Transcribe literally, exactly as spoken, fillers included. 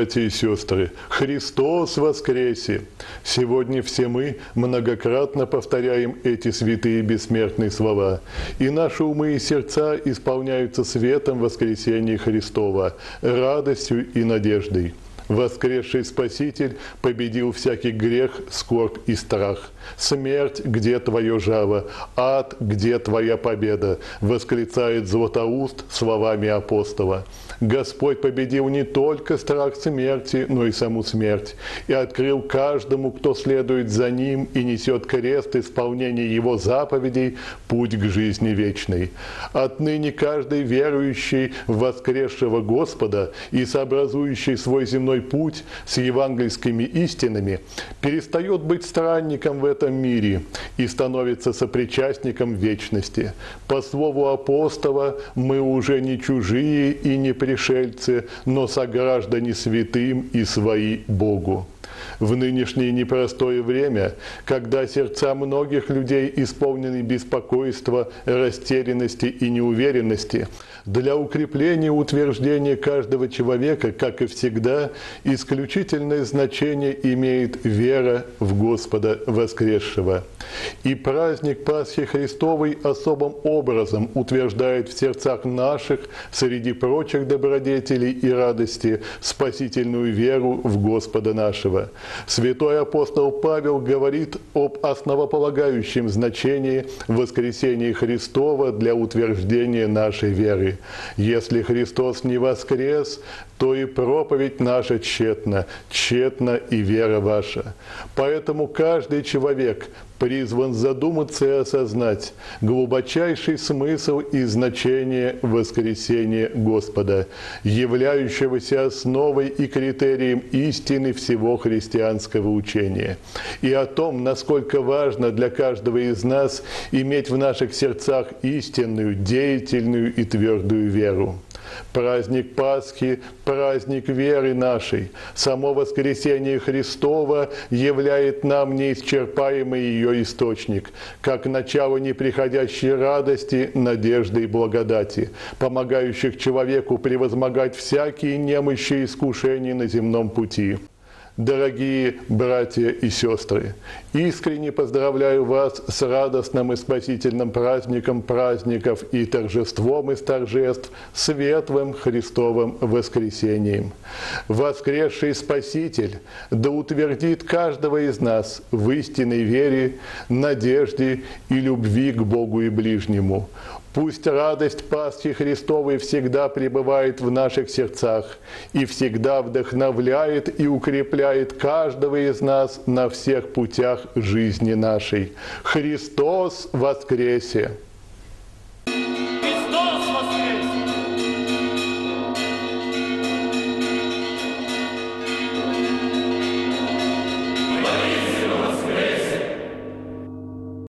братья и сестры, Христос воскресе! Сегодня все мы многократно повторяем эти святые бессмертные слова, и наши умы и сердца исполняются светом воскресения Христова, радостью и надеждой. Воскресший Спаситель победил всякий грех, скорбь и страх. «Смерть, где твое жало? Ад, где твоя победа?» восклицает Златоуст словами апостола. Господь победил не только страх смерти, но и саму смерть, и открыл каждому, кто следует за Ним и несет крест исполнения Его заповедей, путь к жизни вечной. Отныне каждый верующий в воскресшего Господа и сообразующий свой земной путь с евангельскими истинами перестает быть странником в этом мире и становится сопричастником вечности. По слову апостола, мы уже не чужие и не пришельцы, но сограждане святым и свои Богу. В нынешнее непростое время, когда сердца многих людей исполнены беспокойства, растерянности и неуверенности, для укрепления и утверждения каждого человека, как и всегда, исключительное значение имеет вера в Господа воскресшего. И праздник Пасхи Христовой особым образом утверждает в сердцах наших, среди прочих добродетелей и радости, спасительную веру в Господа нашего. Святой апостол Павел говорит об основополагающем значении воскресения Христова для утверждения нашей веры. Если Христос не воскрес, то и проповедь наша тщетна, тщетна и вера ваша. Поэтому каждый человек призван задуматься и осознать глубочайший смысл и значение воскресения Господа, являющегося основой и критерием истины всего христианского учения, и о том, насколько важно для каждого из нас иметь в наших сердцах истинную, деятельную и твердую веру. Праздник Пасхи – праздник веры нашей. Само воскресение Христова являет нам неисчерпаемый ее источник, как начало неприходящей радости, надежды и благодати, помогающих человеку превозмогать всякие немощи и искушения на земном пути. Дорогие братья и сестры, искренне поздравляю вас с радостным и спасительным праздником праздников и торжеством из торжеств, светлым Христовым воскресением. Воскресший Спаситель да утвердит каждого из нас в истинной вере, надежде и любви к Богу и ближнему. Пусть радость Пасхи Христовой всегда пребывает в наших сердцах и всегда вдохновляет и укрепляет каждого из нас на всех путях жизни нашей. Христос воскресе!